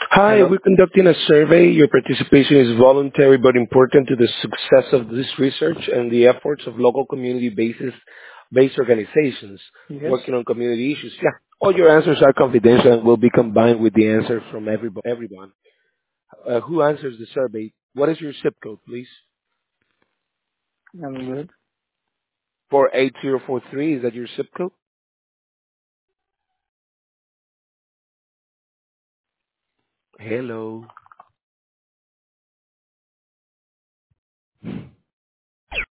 Hi, Hello. we're conducting a survey. Your participation is voluntary but important to the success of this research and the efforts of local community based organizations Yes, working on community issues. Yeah, all your answers are confidential and will be combined with the answer from everyone. Who answers the survey? What is your zip code, please? I'm good. 48043, is that your zip code? Hello.